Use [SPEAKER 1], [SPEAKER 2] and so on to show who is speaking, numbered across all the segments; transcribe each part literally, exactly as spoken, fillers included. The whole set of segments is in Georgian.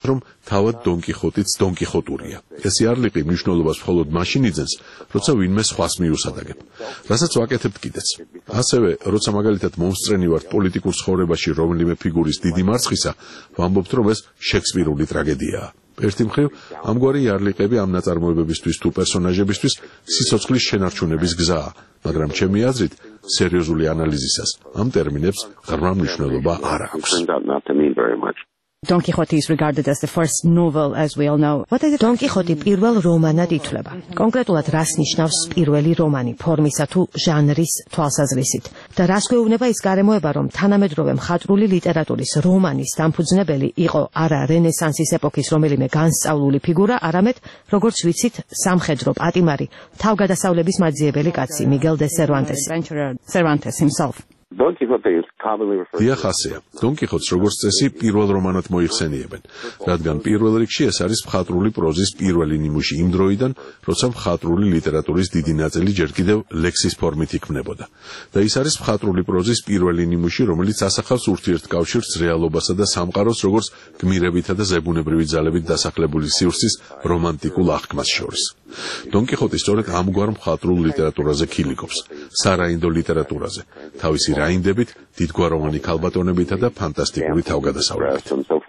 [SPEAKER 1] რომ თავად დონ კიხოტიც დონ კიხოტურია. ეს იარლიყი მნიშვნელობას მხოლოდ მაშინ იძენს, როცა ვინმე სხვას მიუსადაგებ. რასაც ვაკეთებთ კიდეც. ასევე, როცა მაგალითად მომსწრენი ვართ პოლიტიკურ ცხოვრებაში რომელიმე ფიგურის დიდი მარცხისა, ვამბობთ, რომ ეს შექსპირული ტრაგედიაა. ერთი მხრივ, ამგვარი იარლიყები ამ ნაწარმოებებისთვის თუ პერსონაჟებისთვის სიცოცხლის შენარჩუნების გზაა, მაგრამ ჩემი აზრით, სერიოზული ანალიზისას ამ ტერმინებს ღრმა მნიშვნელობა არ აქვს.
[SPEAKER 2] Don Quixote is regarded as the first novel, as we all know. What is it? Don Quixote პირველ რომანად ითვლება. კონკრეტულად რას ნიშნავს პირველი რომანი, ფორმისა თუ ჟანრის თვალსაზრისით? და რას გვეუბნება ის გარემოება, რომ თანამედროვე მხატვრული ლიტერატურის რომანის დამფუძნებელი იყო არა რენესანსის ეპოქის რომელიმე განსწავლული ფიგურა, არამედ, როგორც ვიცით, სამხედრო პატიმარი, თავგადასავლების მაძიებელი კაცი, Miguel de Cervantes. Cervantes himself.
[SPEAKER 3] Don Quixote is commonly referred to.
[SPEAKER 1] დიახ, ასეა. დონ კიხოტს როგორც წესი პირველ რომანად მოიხსენიებენ, რადგან პირველ რიგში ეს არის მხატვრული პროზის პირველი ნიმუში იმ დროიდან, როცა მხატვრული ლიტერატურის დიდი ნაწილი ჯერ კიდევ ლექსის ფორმით იქმნებოდა. და ის არის მხატვრული პროზის პირველი ნიმუში, რომელიც ასახავს ურთიერთკავშირს რეალობასა და სამყაროს, როგორც გმირებითა და ზებუნებრივი ძალებით დასახლებული სივრცის რომანტიკულ აღქმას შორის. დონ კიხოტი სწორედ ამგვარ მხატვრულ ლიტერატურაზე ქილიკობს, სარაინდო ლიტერატურაზე, თავისი რაინდებით, დიდგვაროვანი ქალბატონებითა და ფანტასტიკური თავგადასავლებით.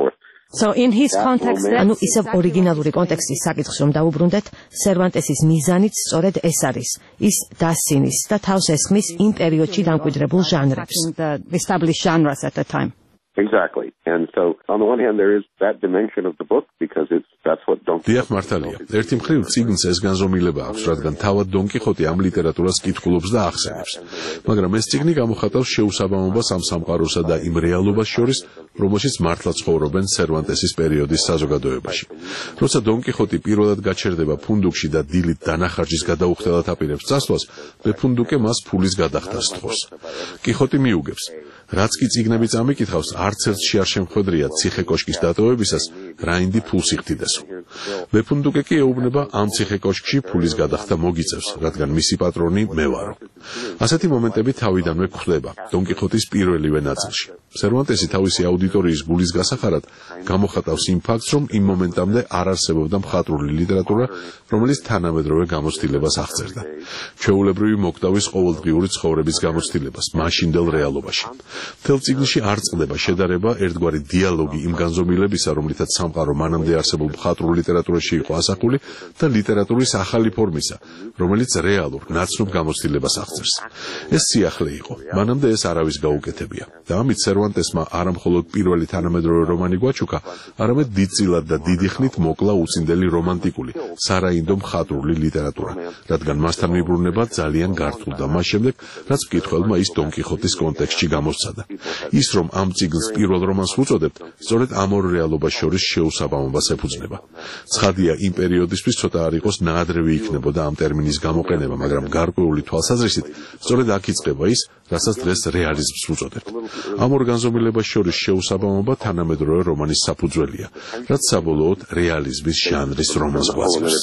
[SPEAKER 2] So in his context, ანუ ისევ ორიგინალური კონტექსტის საკითხს რომ დაუბრუნდეთ, სერვანტესის მიზანიც სწორედ ეს არის. ის დასცინის და თავს ესხმის იმ პერიოდში დამკვიდრებულ ჟანრებს. The established genres at the time.
[SPEAKER 3] Exactly. And so on the one hand there is that dimension of the book because it's that's what Don
[SPEAKER 1] Quixote. დიახ, მართალია. ერთი მხრივ წიგნს ეს განზომილება აქვს, რადგან თავად დონ კიხოტი ამ ლიტერატურას კითხულობს და ახსენებს. მაგრამ ეს წიგნი გამოხატავს შეუსაბამობას ამ სამყაროსა და იმ რეალობას შორის, რომელშიც მართლა ცხოვრობენ სერვანტესის პერიოდის საზოგადოებაში. როცა დონ კიხოტი პირველად გაჩერდება ფუნდუკში და დილით დანახარჯის გადაუხდელად აპირებს წასვლას, ბეფუნდუკე მას ფულის გადახდას თხოვს. კიხოტი მიუგებს. რაც კი წიგნები წამიკითხავს, არც ერთში არ შემხვედრია ციხე კოშკის დატოვებისას რაინდი ფულს იხდიდესო. ბეფუნდუკე კი ეუბნება ამ ციხე კოშკში ფულის გადახდა მოგიწევს, რადგან მისი პატრონი მე ვარო. ასეთი მომენტები თავიდანვე გვხვდება დონ კიხოტის პირველივე ნაწილში. სერვანტესი თავისი აუდიტორიის გულის გასახარად გამოხატავს იმ ფაქტს, რომ იმ მომენტამდე არ არსებობდა მხატვრული ლიტერატურა, რომელიც თანამედროვე გამოცდილებას აღწერდა. ჩვეულებრივი მოკვდავის ყოველდღიური ცხოვრების გამოცდილებას მაშინდელ რეალობაში. მთელ წიგნში არ წყდება შედარება ერთგვარი დიალოგი იმ განზომილებისა, რომლითაც სამყარო მანამდე არსებულ მხატვრულ ლიტერატურაში იყო ასახული და ლიტერატურის ახალი ფორმისა, რომელიც რეალურ ნაცნობ გამოცდილებას აღწერს. ეს სიახლე იყო, მანამდე ეს არავის გაუკეთებია და ამით სერვანტესმა არამხოლოდ პირველი თანამედროვე რომანი გვაჩუქა, არამედ დიდწილად და დიდი ხნით მოკლა უწინდელი რომანტიკული, სარაინდო მხატვრული ლიტერატურა, რადგან მასთან მიბრუნება ძალიან გართულდა მას შემდეგ, რაც მკითხველმა ის დონ კიხოტის კონტექსტში გამოსცადა. ის რომ ამ წიგნს პირველ რომანს ვუწოდებთ, სწორედ ამ ორ რეალობას შორის შეუსაბამობას ეფუძნება. ცხადია, იმ პერიოდისთვის ცოტა არ იყოს ნაადრევი იქნებოდა ამ ტერმინის გამოყენება, მაგრამ გარკვეული თვალსაზრისით, სწორედ აქ იწყება ის, რასაც დღეს რეალიზმს ვუწოდებთ. ამ ორ განზომილებას შორის შეუსაბამობა თანამედროვე რომანის საფუძველია, რაც საბოლოოდ რეალიზმის ჟანრის რომანს გვაძლევს.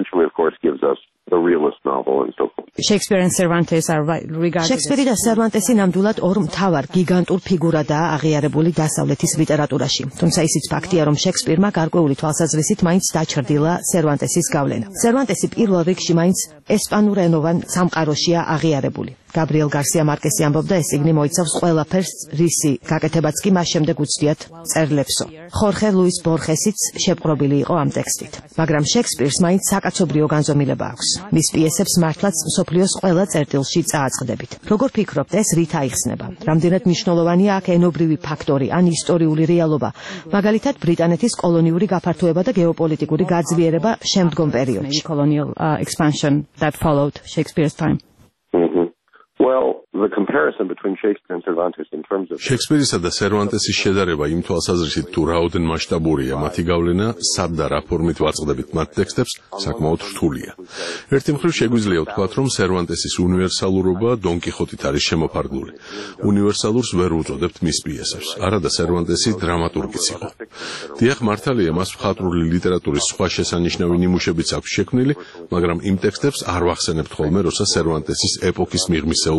[SPEAKER 3] The realist novel and so forth.
[SPEAKER 2] Shakespeare and Cervantes are regarded. Shakespeare და Cervantes-ი ნამდვილად ორ მთავარ გიგანტურ ფიგურადაა აღიარებული დასავლეთის ლიტერატურაში. თუმცა ისიც ფაქტია, რომ Shakespeare-მა გარკვეული თვალსაზრისით მაინც დაჩრდილა Cervantes-ის გავლენა. Cervantes-ი პირველ რიგში მაინც ესპანურენოვან სამყაროშია აღიარებული. Gabriel Garcia Marquez-ი ამბობდა, ეს წიგნი მოიცავს ყველაფერს, რისი გაკეთებაც კი მას შემდეგ უცდიათ წერლებსო. Jorge Luis Borges-იც შეპყრობილი იყო ამ ტექსტით. მაგრამ Shakespeare-ს მაინც საკაცობრიო განზომილება აქვს. მის პიესებს მართლაც მსოფლიოს ყველა წერტილში წააწყდებით. Როგორ ფიქრობთ, ეს რით აიხსნება? Რამდენად მნიშვნელოვანია აქ ენობრივი ფაქტორი ან ისტორიული რეალობა, მაგალითად ბრიტანეთის კოლონიური გაფართოება და გეოპოლიტიკური გაძლიერება შემდგომ პერიოდში. Colonial uh, expansion that followed Shakespeare's time.
[SPEAKER 3] Mm-hmm. Well, the comparison between Shakespeare and Cervantes in terms of
[SPEAKER 1] Shakespeare-ისა და Cervantes-ის შედარება იმ თვალსაზრისით თუ რაოდენ მასშტაბურია მათი გავლენა, სად და რა ფორმით ვაწყდებით მათ ტექსტებს, საკმაოდ რთულია. ერთი მხრივ შეგვიძლია ვთქვათ, რომ Cervantes-ის უნივერსალურობა დონ კიხოტით არის შემოფარგლული. უნივერსალურს ვერ უწოდებთ მის პიესებს, არადა Cervantes-ი დრამატურგიც იყო. დიახ, მართალია, მას მხატვრული ლიტერატურის სხვა შესანიშნავი ნიმუშებიც აქვს შექმნილი, მაგრამ იმ ტექსტებს არ ვახსენებთ ხოლმე, როცა Cervantes-ის ეპოქის მიღმისეულ მნიშვნელობას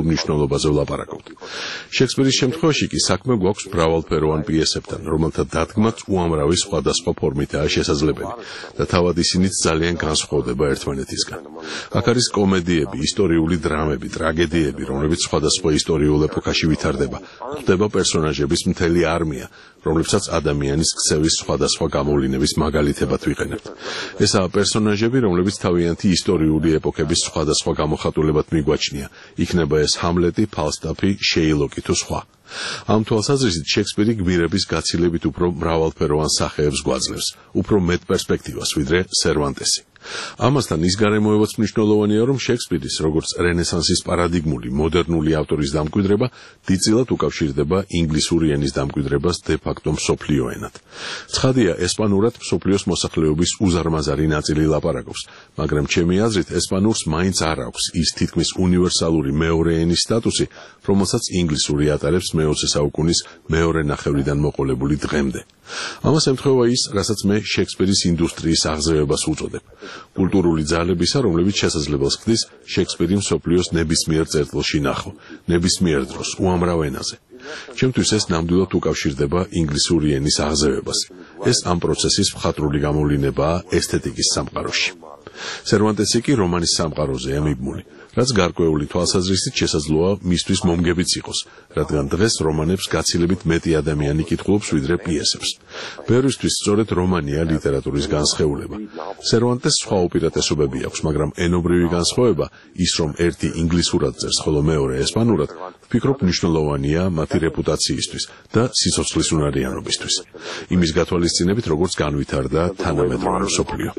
[SPEAKER 1] მცდელობაზე ვლაპარაკობთ. შექსპირის შემთხვევაში კი საქმე გვაქვს მრავალფეროვან პიესებთან, რომელთა დადგმაც უამრავი სხვადასხვა ფორმითაა შესაძლებელი და თავად ისინიც ძალიან განსხვავდება ერთმანეთისგან. აქ არის კომედიები, ისტორიული დრამები, ტრაგედიები, რომლებიც სხვადასხვა ისტორიულ ეპოქაში ვითარდება. ხდება პერსონაჟების მთელი არმია, რომლებსაც ადამიანის ქცევის სხვადასხვა გამოვლინების მაგალითებად ვიყენებთ. ესაა პერსონაჟები, რომლებიც თავიანთი ისტორიული ეპოქების სხვადასხვა გამოხატულებად მიგვაჩნია. იქნება ეს ჰამლეტი, ფალსტაფი, შეილოკი თუ სხვა. ამ თვალსაზრისით შექსპირი გმირების გაცილებით უფრო მრავალფეროვან სახეებს გვაძლევს, უფრო მეტ პერსპექტივას ვიდრე სერვანტესი. ამასთან ის გარემოებაც მნიშვნელოვანია, რომ შექსპირის, როგორც რენესანსის პარადიგმული, მოდერნული ავტორის დამკვიდრება დიდწილად უკავშირდება ინგლისური ენის დამკვიდრებას დე-ფაქტო მსოფლიო ენად. ცხადია, ესპანურად მსოფლიოს მოსახლეობის უზარმაზარი ნაწილი ლაპარაკობს, მაგრამ ჩემი აზრით ესპანურს მაინც არ აქვს ის თითქმის უნივერსალური მეორე ენის სტატუსი, რომელსაც ინგლისური ატარებს მეოცე საუკუნის მეორე ნახევრიდან მოყოლებული დღემდე. ამას ემთხვევა ის, რასაც მე შექსპირის ინდუსტრიის აღზევებას უწოდებ. კულტურული ძალებისა, რომლებიც შესაძლებელს ხდის შექსპირი მსოფლიოს ნებისმიერ წერტილში ნახო, ნებისმიერ დროს, უამრავ ენაზე. ჩემთვის ეს ნამდვილად უკავშირდება ინგლისური ენის აღზევებას. ეს ამ პროცესის მხატვრული გამოვლინებაა ესთეტიკის სამყაროში. სერვანტესი კი რომანის სამყაროზეა მიბმული, რაც გარკვეული თვალსაზრისით შესაძლოა მისთვის მომგებიც იყოს, რადგან დღეს რომანებს გაცილებით მეტი ადამიანი კითხულობს ვიდრე პიესებს. ბევრისთვის სწორედ რომანია ლიტერატურის განსხეულება. სერვანტეს სხვა უპირატესობები აქვს, მაგრამ ენობრივი განსხვავება, ის რომ ერთი ინგლისურად წერს, ხოლო მეორე ესპანურად, ვფიქრობ მნიშვნელოვანია მათი რეპუტაციისთვის და სიცოცხლის უნარიანობისთვის. იმის გათვალისწინებით, როგორც განვითარდა თანამედროვე მსოფლიო.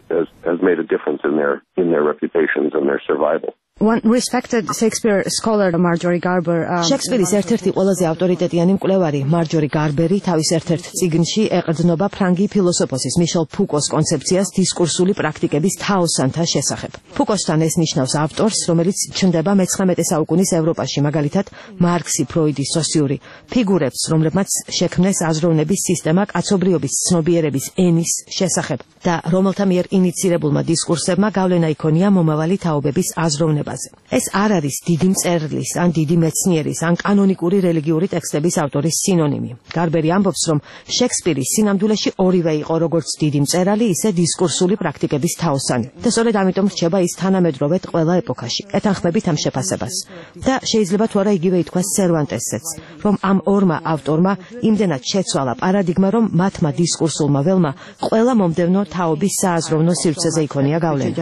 [SPEAKER 3] has made a difference in their in their reputations and their survival.
[SPEAKER 4] One respected Shakespeare scholar Marjorie Garber
[SPEAKER 2] შექსპირის ერთ-ერთი ყველაზე ავტორიტეტიანი მკვლევარი მარჯორი გარბერი თავის ერთ-ერთ წიგნში ეყრდნობა ფრანგი ფილოსოფოსის მიშელ ფუკოს კონცეფციას დისკურსული პრაქტიკების თაოსანთა შესახებ. ფუკოსთან ეს ნიშნავს ავტორს, რომელიც ჩნდება მეცხრამეტე საუკუნის ევროპაში, მაგალითად მარქსი, ფროიდი, სოსიური ფიგურებს, რომლებმაც შექმნეს აზროვნების სისტემა კაცობრიობის ცნობიერების ენის შესახებ და რომელთა მიერ ინიცირებულმა დისკურსებმა გავლენა იქონია მომავალი თაობების აზროვნებაზე. ეს არ არის დიდი მწერლის, ან დიდი მეცნიერის, ან კანონიკური რელიგიური ტექსტების ავტორის სინონიმი. გარბერი ამბობს, რომ შექსპირი სინამდვილეში ორივე იყო, როგორც დიდი მწერალი, ისე დისკურსული პრაქტიკების თაოსანი. და სწორედ ამიტომ რჩება ის თანამედროვედ ყველა ეპოქაში. ეთანხმებით ამ შეფასებას. და შეიძლება თუ არა იგივე ითქვას სერვანტესზეც, რომ ამ ორმა ავტორმა იმდენად შეცვალა პარადიგმა, რომ მათმა დისკურსულმა ველმა ყველა მომდევნო თაობის სააზროვნო სივრცეზე იქონია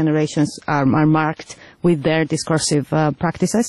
[SPEAKER 2] გავლენა.
[SPEAKER 4] with their discursive uh, practices?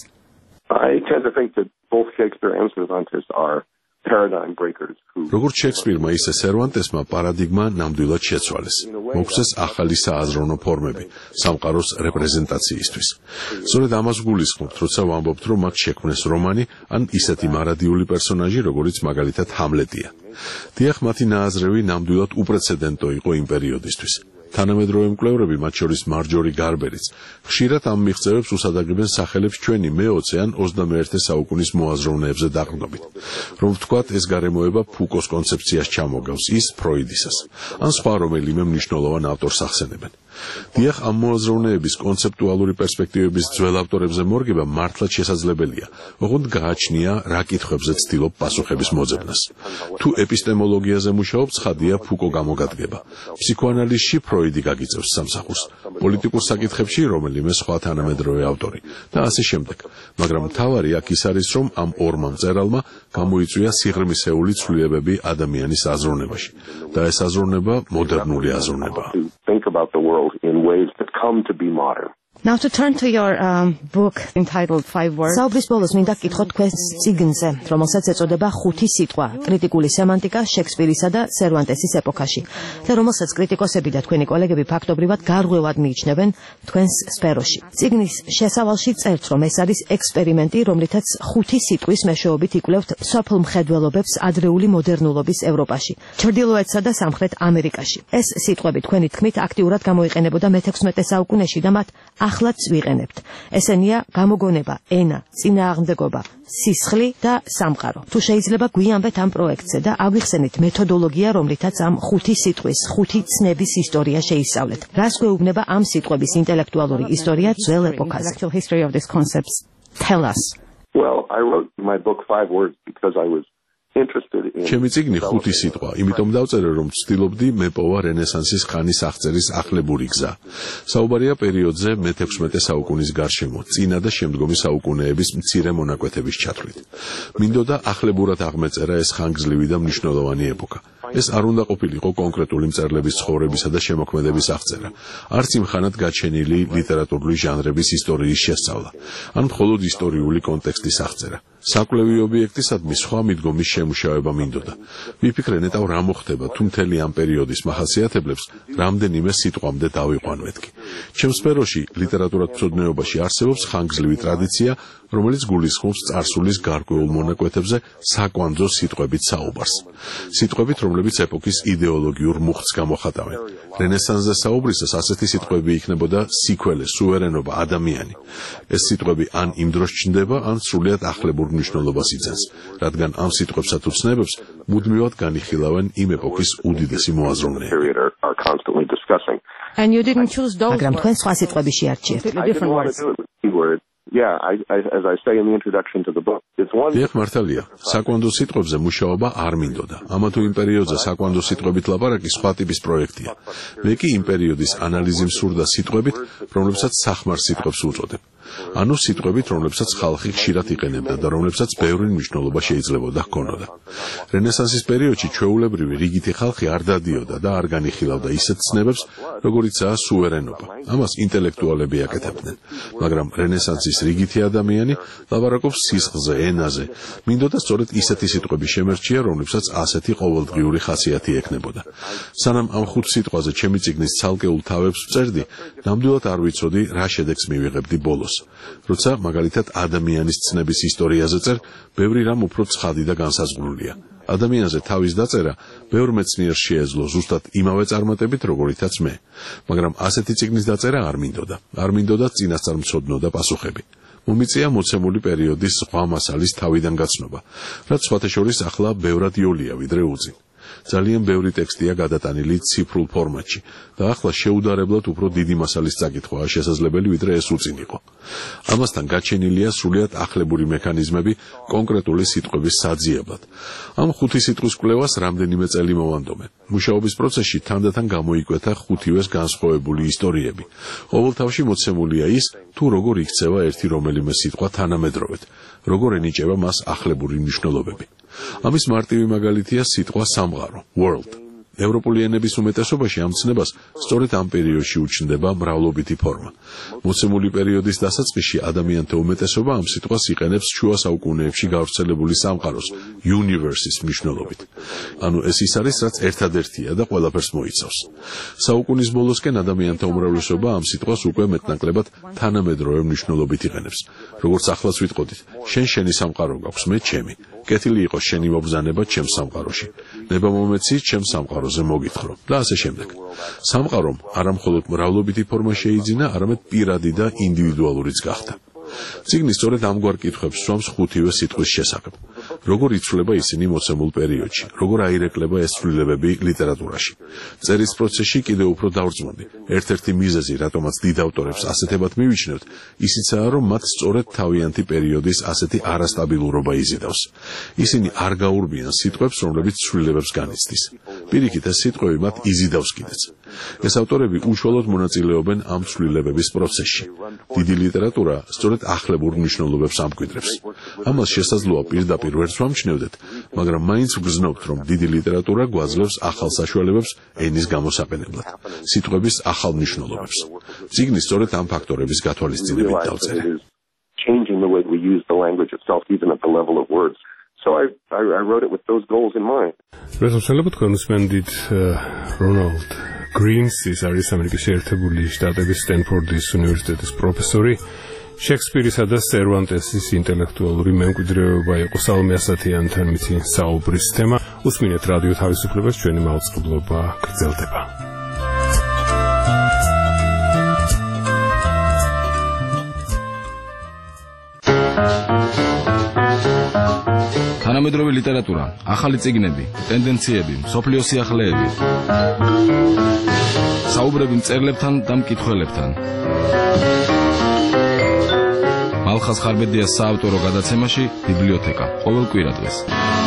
[SPEAKER 3] I tend to think that both Shakespeare and Cervantes are paradigm breakers who
[SPEAKER 1] როგორც შექსპირმა, ისე სერვანტესმა პარადიგმა ნამდვილად შეცვალეს. მოგვცეს ახალი სააზროვნო ფორმები სამყაროს რეპრეზენტაციისთვის. სწორედ ამას გულისხმობთ, როცა ვამბობთ, რომ მათ შექმნეს რომანი ან ისეთი მარადიული პერსონაჟი, როგორიც მაგალითად ჰამლეტია. დიახ, მათი ნააზრევი ნამდვილად უპრეცედენტო იყო იმ პერიოდისთვის. თანამედროვე მკვლევრები, მათ შორის მარჯორი გარბერიც, ხშირად ამ მიღწევებს უსადაგებენ სახელებს ჩვენი მეოცე ან ოცდამეერთე საუკუნის მოაზროვნეებზე დაყრდნობით. რომ ვთქვათ, ეს გარემოება ფუკოს კონცეფციას ჩამოგავს, ის ფროიდისას, ან სხვა რომელიმე მნიშვნელოვან ავტორს ახსენებენ. დიახ, ამ მოაზროვნეების კონცეპტუალური პერსპექტივების ძველ ავტორებზე მორგება მართლაც შესაძლებელია, ოღონდ გააჩნია რა კითხვებზე ცდილობ პასუხების მოძებნას. თუ ეპისტემოლოგიაზე მუშაობ, ცხადია ფუკო გამოგადგება. ფსიქოანალიზში ფროიდი გაგიწევს სამსახურს, პოლიტიკურ საკითხებში რომელიმე სხვა თანამედროვე ავტორი და ასე შემდეგ. მაგრამ მთავარი აქ ის არის, რომ ამ ორმა მწერალმა გამოიწვია სიღრმისეული ცვლილებები ადამიანის აზროვნებაში და ეს აზროვნება მოდერნული აზროვნებაა.
[SPEAKER 3] think about the world in ways that come to be modern.
[SPEAKER 4] Now to turn to your um, book entitled Five Words.
[SPEAKER 2] საუბრის ბოლოს მინდა გკითხოთ თქვენს წიგნზე, რომელსაც ეწოდება ხუთი სიტყვა, კრიტიკული სემანტიკა შექსპირისა და სერვანტესის ეპოქაში, და რომელსაც კრიტიკოსები და თქვენი კოლეგები ფაქტობრივად გარღვევად მიიჩნევენ თქვენს სფეროში. წიგნის შესავალში წერთ, რომ ეს არის ექსპერიმენტი, რომლითაც ხუთი სიტყვის მეშვეობით იკვლევთ სოფლ მხედველობებს ადრეული მოდერნულობის ევროპაში, ჩრდილოეთსა და სამხრეთ ამერიკაში. ეს სიტყვები თქვენი თქმით აქტიურად გამოიყენებოდა მეთექვსმეტე საუკუნეში და მათ ახლაც ვიყენებთ. ესენია გამოგონება, ენა, წინააღმდეგობა, სისხლი და სამყარო. თუ შეიძლება გვიანბეთ ამ პროექტზე და აგვიხსენით მეთოდოლოგია, რომლითაც ამ ხუთი სიტყვის, ხუთი ცნების ისტორია შეისწავლეთ. რას გვეუბნება ამ სიტყვების ინტელექტუალური ისტორია ძველ ეპოქაზე?
[SPEAKER 4] History of these concepts. Tell us.
[SPEAKER 3] Well, I wrote my book five words because I was interested in
[SPEAKER 1] ჩემი წიგნი ხუთი სიტყვა, იმიტომ დავწერე, რომ ვცდილობდი მეპოვა რენესანსის ხანის აღწერის ახლებური გზა. საუბარია პერიოდზე მეთექვსმეტე საუკუნის გარშემო, წინა და შემდგომი საუკუნეების მცირე მონაკვეთების ჩათვლით. მინდოდა ახლებურად აღმეწერა ეს ხანგრძლივი და მნიშვნელოვანი ეპოქა. ეს არ უნდა ყოფილიყო კონკრეტული მწერლების ცხოვრებისა და შემოქმედების აღწერა, არც იმხანად გაჩენილი ლიტერატურული ჟანრების ისტორიის შესწავლა, ან მხოლოდ ისტორიული კონტექსტის აღწერა. საკვლევი ობიექტისადმი სხვა მიდგომის შემუშავება მინდოდა. ვიფიქრე ნეტავ რა მოხდება, თუ მთელი ამ პერიოდის მახასიათებლებს რამდენიმე სიტყვამდე დავიყვანვეთკი. ჩემს სფეროში ლიტერატურათმცოდნეობაში არსებობს ხანგრძლივი ტრადიცია, რომელიც გულისხმობს წარსულის გარკვეულ მონაკვეთებზე საკვანძო სიტყვებით საუბარს. სიტყვებით, რომლებიც ეპოქის იდეოლოგიურ მუხტს გამოხატავენ. რენესანსზე საუბრისას ასეთი სიტყვები იქნებოდა სიქველე, სუვერენობა, ადამიანი. ეს სიტყვები ან იმ დროს ჩნდება, ან სრულიად ახლებურ მნიშვნელობას იძენს, რადგან ამ სიტყვებსა თუ ცნებებს მუდმივად განიხილავენ იმ ეპოქის უდიდესი მოაზროვნეები.
[SPEAKER 4] And you didn't choose those
[SPEAKER 2] მაგრამ თქვენ სხვა სიტყვები შეარჩიეთ.
[SPEAKER 4] different words.
[SPEAKER 3] Yeah, I, I, as I say in the introduction to the book, it's one.
[SPEAKER 1] დიახ, მართალია. საკვანდო სიტყვებზე მუშაობა არ მინდოდა. ამა თუ იმ პერიოდზე საკვანდო სიტყვებით ლაპარაკი სხვა ტიპის პროექტია. მე კი იმ პერიოდის ანალიზი მსურდა სიტყვებით, რომლებსაც სახმარ სიტყვებს უწოდებ. ანუ სიტყვებით, რომლებსაც ხალხი ხშირად იყენებდა და რომლებსაც ბევრი მნიშვნელობა შეიძლებოდა ჰქონოდა. რენესანსის პერიოდში ჩვეულებრივი რიგითი ხალხი არ დადიოდა და არ განიხილავდა ისეთ ცნებებს, როგორიცაა სუვერენობა. ამას ინტელექტუალები აკეთებდნენ, მაგრამ რენესანსის რიგითი ადამიანი ლაპარაკობს სისხლზე, ენაზე. მინდოდა სწორედ ისეთი სიტყვები შემერჩია, რომლებსაც ასეთი ყოველდღიური ხასიათი ექნებოდა. სანამ ამ ხუთ სიტყვაზე ჩემი წიგნის ცალკეულ თავებს ვწერდი, ნამდვილად არ ვიცოდი, რა შედეგს მივიღებდი ბოლოს. როცა მაგალითად ადამიანის ცნების ისტორიაზე წერ, ბევრი რამ უფრო ცხადი და განსაზღვრულია. ადამიანზე თავის დაწერა ბევრ მეცნიერს შეეძლო ზუსტად იმავე წარმატებით, როგორითაც მე. მაგრამ ასეთი წიგნის დაწერა არ მინდოდა. არ მინდოდა წინასწარმცოდნო და პასუხები. მომიწია მოცემული პერიოდის სხვა მასალის თავიდან გაცნობა, რაც სხვათა შორის ახლა ბევრად იოლია ვიდრე უძინ. ძალიან ბევრი ტექსტია გადატანილი ციფრულ ფორმატში და ახლა შეუდარებლად უფრო დიდი მასალის წაკითხვაა შესაძლებელი ვიდრე ეს უწინ იყო. ამასთან გაჩენილია სრულიად ახლებური მექანიზმები კონკრეტული სიტყვების საძიებლად. ამ ხუთი სიტყვის კვლევას რამდენიმე წელი მოვანდომე. მუშაობის პროცესში თანდათან გამოიკვეთა ხუთივეს განსხვავებული ისტორიები. ყოველთავში მოცემულია ის, თუ როგორ იქცევა ერთი რომელიმე სიტყვა თანამედროვედ, როგორ ენიჭება მას ახლებური მნიშვნელობები. ამის მარტივი მაგალითია სიტყვა სამყარო, world. ევროპული ენების უმეტესობაში ამ ცნებას სწორედ ამ პერიოდში უჩნდება მრავლობითი ფორმა. მოცემული პერიოდის დასაწყისში ადამიანთა უმეტესობა ამ სიტყვას იყენებს შუა საუკუნეებში გავრცელებული სამყაროს, universe-ის მნიშვნელობით. ანუ ეს ის არის, რაც ერთადერთია და ყველაფერს მოიცავს. საუკუნის ბოლოსკენ ადამიანთა უმრავლესობა ამ სიტყვას უკვე მეტნაკლებად თანამედროვე მნიშვნელობით იყენებს. როგორც ახლაც ვიტყოდით, შენ შენი სამყარო გაქვს, მე ჩემი. კეთილი იყოს შენი მობრძანება ჩემს სამყაროში. ნება მომეცი ჩემს სამყაროზე მოგითხრო და ასე შემდეგ. სამყარომ არა მხოლოდ მრავლობითი ფორმა შეიძინა, არამედ პირადი და ინდივიდუალურიც გახდა. წიგნი სწორედ ამგვარ კითხვებს სვამს ხუთივე სიტყვის შესახებ. როგორ იცვლება ისინი მოცემულ პერიოდში, როგორ აირეკლება ეს ცვლილებები ლიტერატურაში. წერის პროცესში კიდევ უფრო დავრწმუნდი. ერთ-ერთი მიზეზი, რატომაც დიდ ავტორებს ასეთებად მივიჩნევთ, ისიცაა, რომ მათ სწორედ თავიანთი პერიოდის ასეთი არასტაბილურობა იზიდავს. ისინი არ გაურბიან სიტყვებს, რომლებიც ცვლილებებს განიცდის. პირიქით, ეს სიტყვები მათ იზიდავს კიდეც. ეს ავტორები უშუალოდ მონაწილეობენ ამ ცვლილებების პროცესში. დიდი ლიტერატურა სწორედ ახლებურ მნიშვნელობებს ამკვიდრებს. ამას შესაძლოა პირდაპირ ვერც ვამჩნევდეთ, მაგრამ მაინც ვგრძნობთ, რომ დიდი ლიტერატურა გვაძლევს ახალ საშუალებებს ენის გამოსაყენებლად, სიტყვების ახალ მნიშვნელობებს. წიგნი სწორედ ამ ფაქტორების გათვალისწინებით დავწერე.
[SPEAKER 3] Changing the way we use the language itself, even at the level of words. So I, I, I wrote it with those goals in mind.
[SPEAKER 5] Resolution თქვენ უსმენდით რონალდ გრინს, ის არის ამერიკის შეერთებული შტატების სტენფორდის უნივერსიტეტის პროფესორი. შექსპირისა და სერვანტესის ინტელექტუალური მემკვიდრეობა იყო საომე ასათიანთან მითი საუბრის თემა. უსმინეთ რადიო თავისუფლებას, ჩვენი მაუწყებლობა გრძელდება.
[SPEAKER 6] თანამედროვე ლიტერატურა, ახალი წიგნები, ტენდენციები, მსოფლიო სიახლეები. საუბრები მწერლებთან და მკითხველებთან. ალხას ხარბედიას საავტორო გადაცემაში ბიბლიოთეკა ყოველ კვირადღეს.